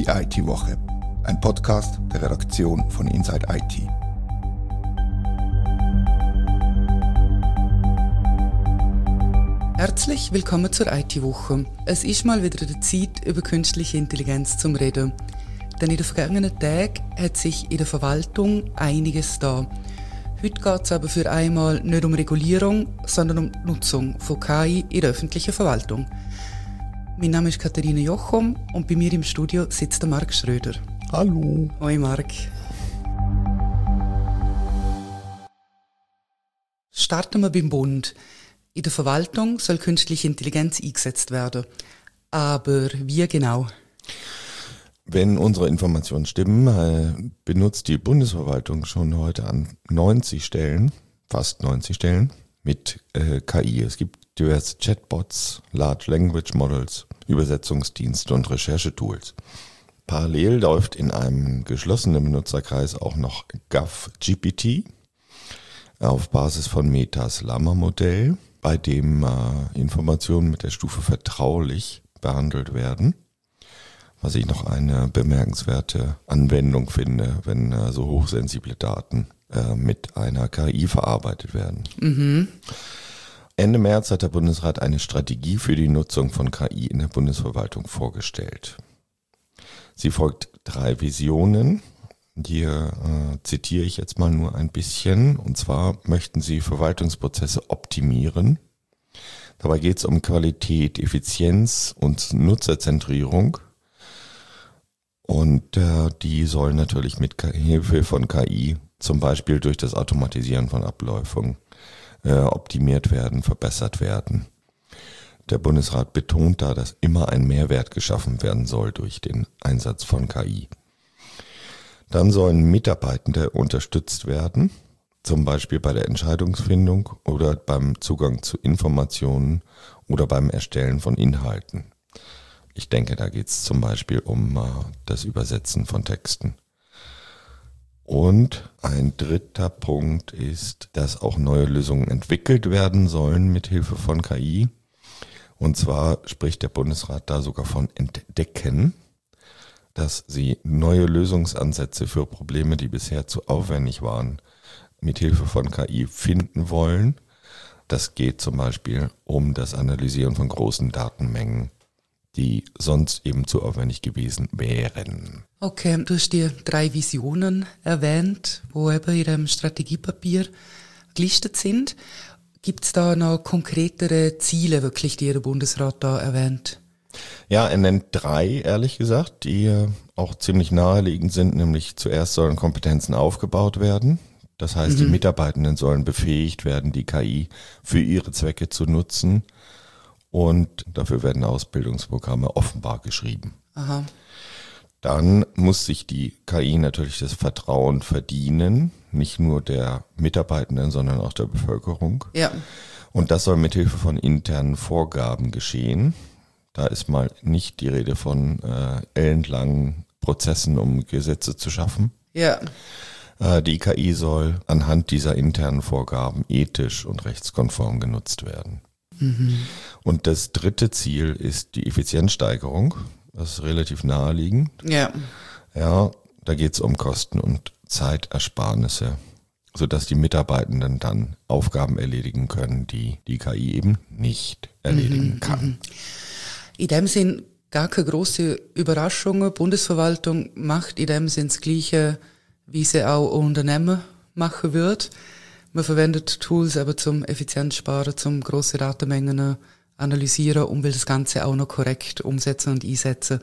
Die IT-Woche, ein Podcast der Redaktion von Inside IT. Herzlich willkommen zur IT-Woche. Es ist mal wieder die Zeit, über künstliche Intelligenz zu reden. Denn in den vergangenen Tagen hat sich in der Verwaltung einiges da. Heute geht es aber für einmal nicht um Regulierung, sondern um die Nutzung von KI in der öffentlichen Verwaltung. Mein Name ist Katharina Jochum und bei mir im Studio sitzt der Marc Schröder. Hallo. Hoi Marc. Starten wir beim Bund. In der Verwaltung soll künstliche Intelligenz eingesetzt werden. Aber wie genau? Wenn unsere Informationen stimmen, benutzt die Bundesverwaltung schon heute an 90 Stellen, fast 90 Stellen, mit KI. Es gibt diverse Chatbots, Large Language Models, Übersetzungsdienste und Recherchetools. Parallel läuft in einem geschlossenen Benutzerkreis auch noch GovGPT auf Basis von Metas Llama-Modell, bei dem Informationen mit der Stufe vertraulich behandelt werden. Was ich noch eine bemerkenswerte Anwendung finde, wenn so hochsensible Daten mit einer KI verarbeitet werden. Mhm. Ende März hat der Bundesrat eine Strategie für die Nutzung von KI in der Bundesverwaltung vorgestellt. Sie folgt 3 Visionen. Hier zitiere ich jetzt mal nur ein bisschen. Und zwar möchten sie Verwaltungsprozesse optimieren. Dabei geht es um Qualität, Effizienz und Nutzerzentrierung. Und die sollen natürlich mit Hilfe von KI, zum Beispiel durch das Automatisieren von Abläufen, optimiert werden, verbessert werden. Der Bundesrat betont da, dass immer ein Mehrwert geschaffen werden soll durch den Einsatz von KI. Dann sollen Mitarbeitende unterstützt werden, zum Beispiel bei der Entscheidungsfindung oder beim Zugang zu Informationen oder beim Erstellen von Inhalten. Ich denke, da geht es zum Beispiel um das Übersetzen von Texten. Und ein dritter Punkt ist, dass auch neue Lösungen entwickelt werden sollen mit Hilfe von KI. Und zwar spricht der Bundesrat da sogar von Entdecken, dass sie neue Lösungsansätze für Probleme, die bisher zu aufwendig waren, mit Hilfe von KI finden wollen. Das geht zum Beispiel um das Analysieren von großen Datenmengen, die sonst eben zu aufwendig gewesen wären. Okay, du hast die 3 Visionen erwähnt, wo eben in dem Strategiepapier gelistet sind. Gibt es da noch konkretere Ziele, wirklich, die der Bundesrat da erwähnt? Ja, er nennt 3, ehrlich gesagt, die auch ziemlich naheliegend sind, nämlich zuerst sollen Kompetenzen aufgebaut werden. Das heißt, die Mitarbeitenden sollen befähigt werden, die KI für ihre Zwecke zu nutzen. Und dafür werden Ausbildungsprogramme offenbar geschrieben. Aha. Dann muss sich die KI natürlich das Vertrauen verdienen, nicht nur der Mitarbeitenden, sondern auch der Bevölkerung. Ja. Und das soll mit Hilfe von internen Vorgaben geschehen. Da ist mal nicht die Rede von ellenlangen Prozessen, um Gesetze zu schaffen. Ja. Die KI soll anhand dieser internen Vorgaben ethisch und rechtskonform genutzt werden. Und das dritte Ziel ist die Effizienzsteigerung. Das ist relativ naheliegend. Ja. Ja, da geht es um Kosten- und Zeitersparnisse, sodass die Mitarbeitenden dann Aufgaben erledigen können, die die KI eben nicht erledigen kann. In dem Sinn gar keine große Überraschung. Bundesverwaltung macht in dem Sinn das Gleiche, wie sie auch Unternehmen machen wird. Man verwendet Tools aber zum Effizienzsparen, zum grosse Datenmengen analysieren und will das Ganze auch noch korrekt umsetzen und einsetzen.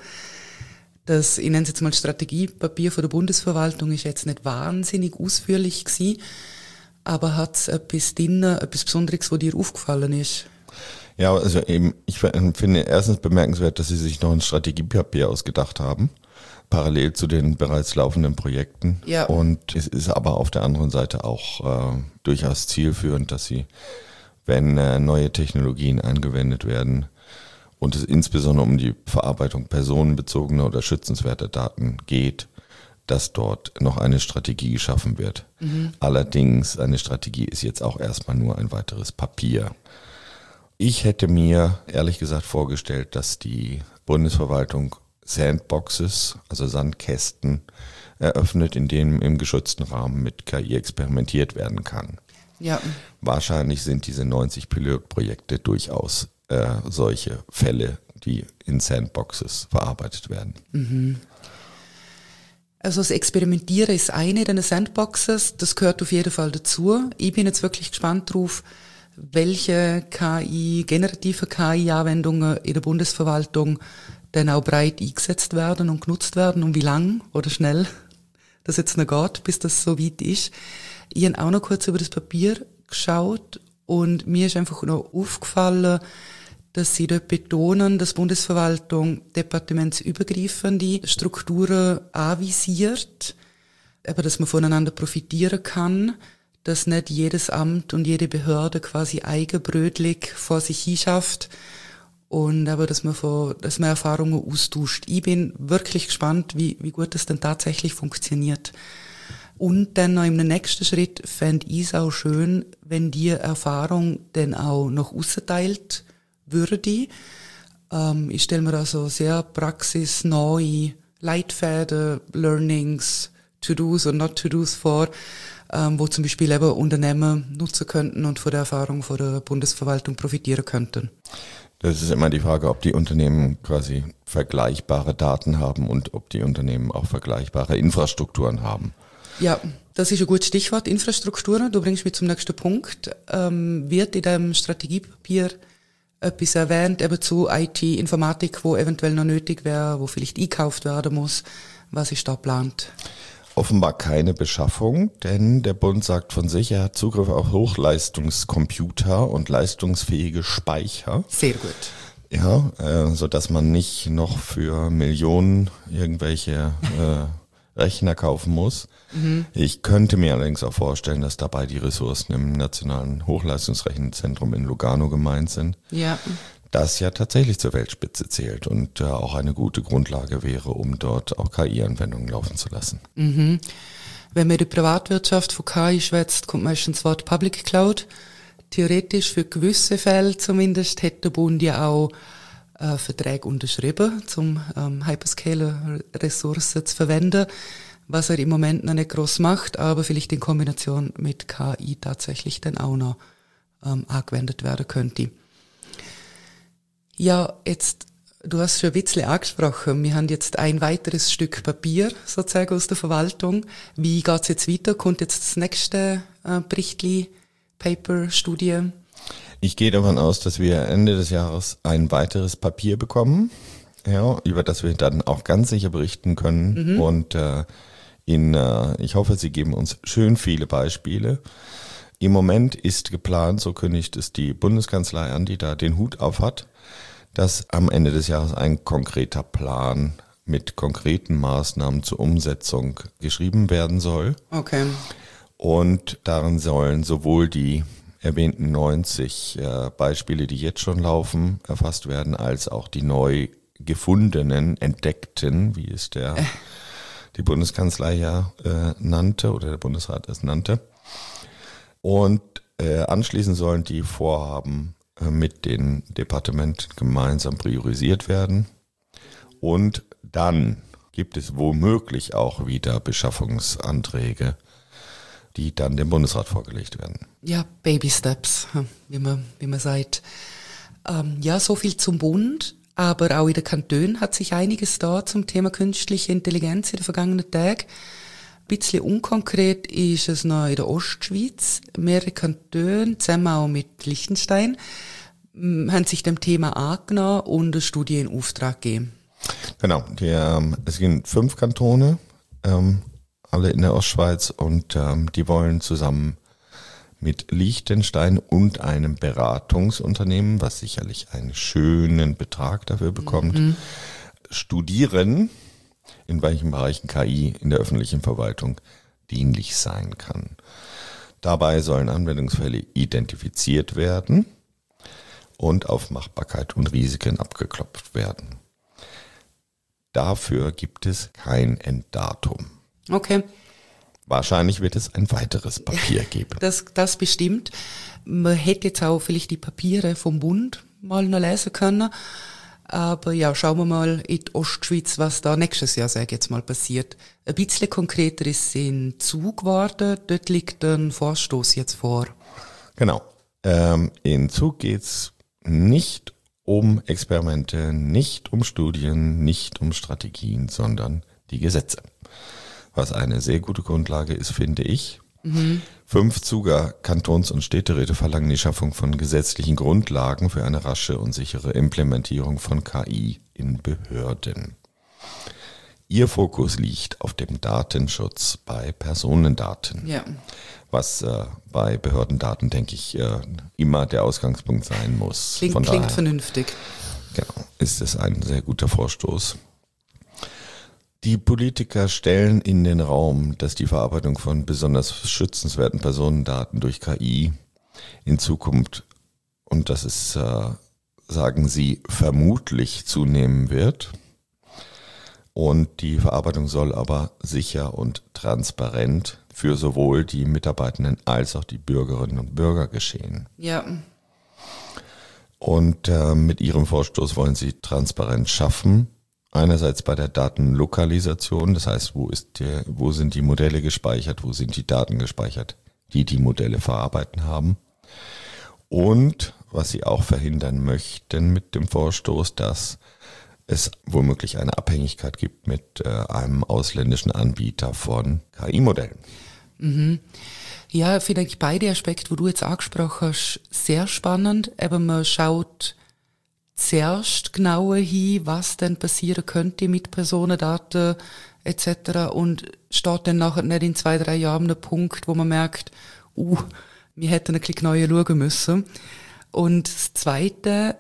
Das, ich nenne es jetzt mal Strategiepapier von der Bundesverwaltung, ist jetzt nicht wahnsinnig ausführlich gewesen, aber hat es etwas drin, etwas Besonderes, was dir aufgefallen ist? Ja, also eben, ich finde erstens bemerkenswert, dass sie sich noch ein Strategiepapier ausgedacht haben, parallel zu den bereits laufenden Projekten. Ja. Und es ist aber auf der anderen Seite auch durchaus zielführend, dass sie, wenn neue Technologien angewendet werden und es insbesondere um die Verarbeitung personenbezogener oder schützenswerter Daten geht, dass dort noch eine Strategie geschaffen wird. Allerdings, eine Strategie ist jetzt auch erstmal nur ein weiteres Papier. Ich hätte mir ehrlich gesagt vorgestellt, dass die Bundesverwaltung Sandboxes, also Sandkästen, eröffnet, in denen im geschützten Rahmen mit KI experimentiert werden kann. Ja. Wahrscheinlich sind diese 90 Pilotprojekte durchaus solche Fälle, die in Sandboxes verarbeitet werden. Also das Experimentieren ist eine der Sandboxes, das gehört auf jeden Fall dazu. Ich bin jetzt wirklich gespannt drauf, welche generative KI-Anwendungen in der Bundesverwaltung dann auch breit eingesetzt werden und genutzt werden und wie lang oder schnell das jetzt noch geht, bis das so weit ist. Ich habe auch noch kurz über das Papier geschaut und mir ist einfach noch aufgefallen, dass sie dort betonen, dass die Bundesverwaltung departementsübergreifende Strukturen anvisiert, aber dass man voneinander profitieren kann, dass nicht jedes Amt und jede Behörde quasi eigenbrötlich vor sich hinschafft und aber dass man Erfahrungen austauscht. Ich bin wirklich gespannt, wie gut das denn tatsächlich funktioniert. Und dann noch im nächsten Schritt fände ich es auch schön, wenn die Erfahrung dann auch noch austeilt würde. Ich stelle mir also sehr praxisnahe Leitfäden, Learnings, To-Dos und Not-To-Dos vor, wo zum Beispiel eben Unternehmen nutzen könnten und von der Erfahrung von der Bundesverwaltung profitieren könnten. Das ist immer die Frage, ob die Unternehmen quasi vergleichbare Daten haben und ob die Unternehmen auch vergleichbare Infrastrukturen haben. Ja, das ist ein gutes Stichwort, Infrastrukturen. Du bringst mich zum nächsten Punkt. Wird in dem Strategiepapier etwas erwähnt, eben zu IT-Informatik, wo eventuell noch nötig wäre, wo vielleicht eingekauft werden muss? Was ist da geplant? Offenbar keine Beschaffung, denn der Bund sagt von sich, er hat Zugriff auf Hochleistungscomputer und leistungsfähige Speicher. Sehr gut. Ja, so dass man nicht noch für Millionen irgendwelche Rechner kaufen muss. Ich könnte mir allerdings auch vorstellen, dass dabei die Ressourcen im Nationalen Hochleistungsrechenzentrum in Lugano gemeint sind. Ja. Das ja tatsächlich zur Weltspitze zählt und auch eine gute Grundlage wäre, um dort auch KI-Anwendungen laufen zu lassen. Wenn man in der Privatwirtschaft von KI schwätzt, kommt meistens das Wort Public Cloud. Theoretisch für gewisse Fälle zumindest hätte der Bund ja auch Verträge unterschrieben, um Hyperscaler-Ressourcen zu verwenden, was er im Moment noch nicht gross macht, aber vielleicht in Kombination mit KI tatsächlich dann auch noch angewendet werden könnte. Ja, jetzt, du hast schon ein bisschen angesprochen, wir haben jetzt ein weiteres Stück Papier sozusagen aus der Verwaltung. Wie geht's jetzt weiter? Kommt jetzt das nächste Berichtli, Paper, Studie? Ich gehe davon aus, dass wir Ende des Jahres ein weiteres Papier bekommen, ja, über das wir dann auch ganz sicher berichten können. Und ich hoffe, Sie geben uns schön viele Beispiele. Im Moment ist geplant, so kündigt es die Bundeskanzlei an, die da den Hut auf hat, dass am Ende des Jahres ein konkreter Plan mit konkreten Maßnahmen zur Umsetzung geschrieben werden soll. Okay. Und darin sollen sowohl die erwähnten 90 Beispiele, die jetzt schon laufen, erfasst werden, als auch die neu gefundenen, entdeckten, wie es die Bundeskanzlei ja nannte oder der Bundesrat es nannte. Und anschließend sollen die Vorhaben mit den Departementen gemeinsam priorisiert werden. Und dann gibt es womöglich auch wieder Beschaffungsanträge, die dann dem Bundesrat vorgelegt werden. Ja, Baby Steps, wie man sagt. Ja, so viel zum Bund, aber auch in den Kantonen hat sich einiges da zum Thema künstliche Intelligenz in den vergangenen Tagen. Ein bisschen unkonkret ist es noch in der Ostschweiz. Mehrere Kantone, zusammen auch mit Liechtenstein, haben sich dem Thema angenommen und eine Studie in Auftrag gegeben. Genau, es sind 5 Kantone, alle in der Ostschweiz, und die wollen zusammen mit Liechtenstein und einem Beratungsunternehmen, was sicherlich einen schönen Betrag dafür bekommt, studieren, in welchen Bereichen KI in der öffentlichen Verwaltung dienlich sein kann. Dabei sollen Anwendungsfälle identifiziert werden und auf Machbarkeit und Risiken abgeklopft werden. Dafür gibt es kein Enddatum. Okay. Wahrscheinlich wird es ein weiteres Papier geben. Das bestimmt. Man hätte jetzt auch vielleicht die Papiere vom Bund mal noch lesen können. Aber ja, schauen wir mal in die Ostschweiz, was da nächstes Jahr, sage ich jetzt mal, passiert. Ein bisschen konkreter ist es in Zug geworden. Dort liegt ein Vorstoß jetzt vor. Genau. In Zug geht's nicht um Experimente, nicht um Studien, nicht um Strategien, sondern die Gesetze. Was eine sehr gute Grundlage ist, finde ich. 5 Zuger Kantons- und Städteräte verlangen die Schaffung von gesetzlichen Grundlagen für eine rasche und sichere Implementierung von KI in Behörden. Ihr Fokus liegt auf dem Datenschutz bei Personendaten. Ja. Was bei Behördendaten, denke ich, immer der Ausgangspunkt sein muss. Klingt vernünftig. Genau, ist es ein sehr guter Vorstoß. Die Politiker stellen in den Raum, dass die Verarbeitung von besonders schützenswerten Personendaten durch KI in Zukunft, und das ist, sagen sie, vermutlich zunehmen wird. Und die Verarbeitung soll aber sicher und transparent für sowohl die Mitarbeitenden als auch die Bürgerinnen und Bürger geschehen. Ja. Und mit ihrem Vorstoß wollen sie Transparenz schaffen. Einerseits bei der Datenlokalisation, das heißt, wo sind die Modelle gespeichert, wo sind die Daten gespeichert, die Modelle verarbeiten haben. Und was sie auch verhindern möchten mit dem Vorstoß, dass es womöglich eine Abhängigkeit gibt mit einem ausländischen Anbieter von KI-Modellen. Mhm. Ja, finde ich beide Aspekte, wo du jetzt angesprochen hast, sehr spannend. Eben man schaut zuerst genauer hin, was denn passieren könnte mit Personendaten etc. und steht dann nachher nicht in 2-3 Jahren an einem Punkt, wo man merkt, wir hätten ein bisschen neu schauen müssen. Und das Zweite,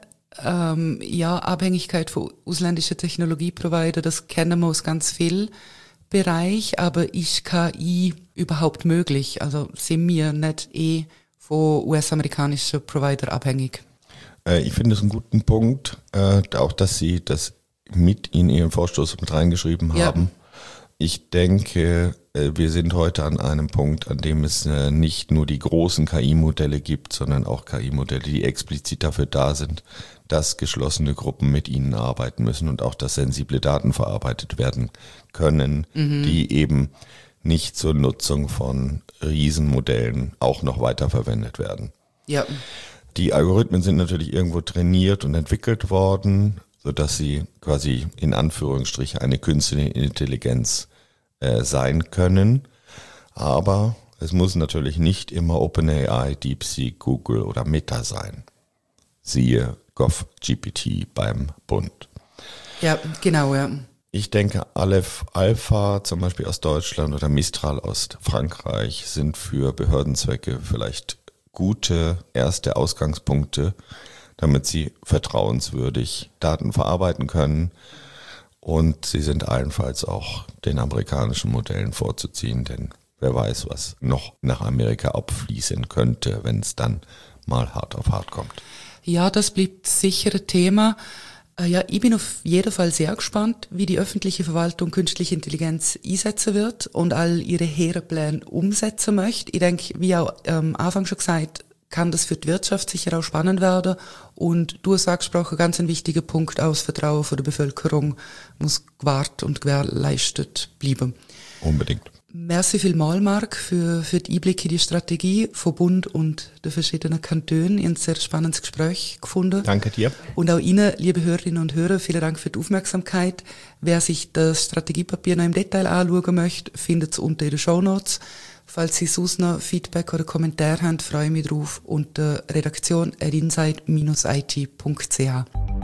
Abhängigkeit von ausländischen Technologieprovider, das kennen wir aus ganz vielen Bereichen, aber ist KI überhaupt möglich? Also sind wir nicht von US-amerikanischen Provider abhängig? Ich finde es einen guten Punkt, auch dass Sie das mit in Ihren Vorstoß mit reingeschrieben haben. Ja. Ich denke, wir sind heute an einem Punkt, an dem es nicht nur die großen KI-Modelle gibt, sondern auch KI-Modelle, die explizit dafür da sind, dass geschlossene Gruppen mit ihnen arbeiten müssen und auch, dass sensible Daten verarbeitet werden können, die eben nicht zur Nutzung von Riesenmodellen auch noch weiterverwendet werden. Ja. Die Algorithmen sind natürlich irgendwo trainiert und entwickelt worden, sodass sie quasi in Anführungsstrichen eine künstliche Intelligenz sein können. Aber es muss natürlich nicht immer OpenAI, DeepSeek, Google oder Meta sein. Siehe GovGPT beim Bund. Ja, genau, ja. Ich denke, Aleph Alpha zum Beispiel aus Deutschland oder Mistral aus Frankreich sind für Behördenzwecke vielleicht gute erste Ausgangspunkte, damit sie vertrauenswürdig Daten verarbeiten können. Und sie sind allenfalls auch den amerikanischen Modellen vorzuziehen, denn wer weiß, was noch nach Amerika abfließen könnte, wenn es dann mal hart auf hart kommt. Ja, das bleibt sicher ein Thema. Ja, ich bin auf jeden Fall sehr gespannt, wie die öffentliche Verwaltung künstliche Intelligenz einsetzen wird und all ihre hehren Pläne umsetzen möchte. Ich denke, wie auch am Anfang schon gesagt, kann das für die Wirtschaft sicher auch spannend werden. Und du hast angesprochen, ganz ein wichtiger Punkt, auch das Vertrauen von der Bevölkerung muss gewahrt und gewährleistet bleiben. Unbedingt. Merci vielmals, Marc, für die Einblicke in die Strategie von Bund und den verschiedenen Kantonen. Ich habe ein sehr spannendes Gespräch gefunden. Danke dir. Und auch Ihnen, liebe Hörerinnen und Hörer, vielen Dank für die Aufmerksamkeit. Wer sich das Strategiepapier noch im Detail anschauen möchte, findet es unter in den Shownotes. Falls Sie sonst noch Feedback oder Kommentare haben, freue ich mich drauf unter redaktion@inside-it.ch.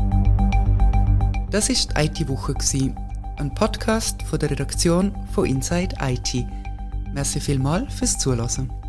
Das ist die IT-Woche gewesen. Ein Podcast von der Redaktion von Inside IT. Merci vielmals fürs Zuhören.